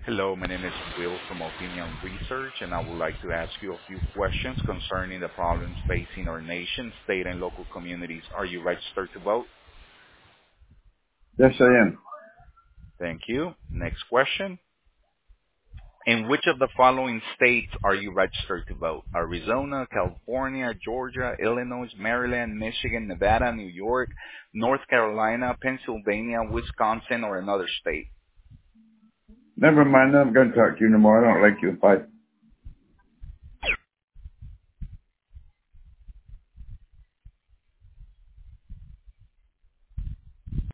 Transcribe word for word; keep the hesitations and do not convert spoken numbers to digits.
Hello, my name is Will from Opinion Research, and I would like to ask you a few questions concerning the problems facing our nation, state, and local communities. Are you registered to vote? Yes, I am. Thank you. Next question. In which of the following states are you registered to vote? Arizona, California, Georgia, Illinois, Maryland, Michigan, Nevada, New York, North Carolina, Pennsylvania, Wisconsin, or another state? Never mind. I'm going to talk to you no more. I don't like you. Bye.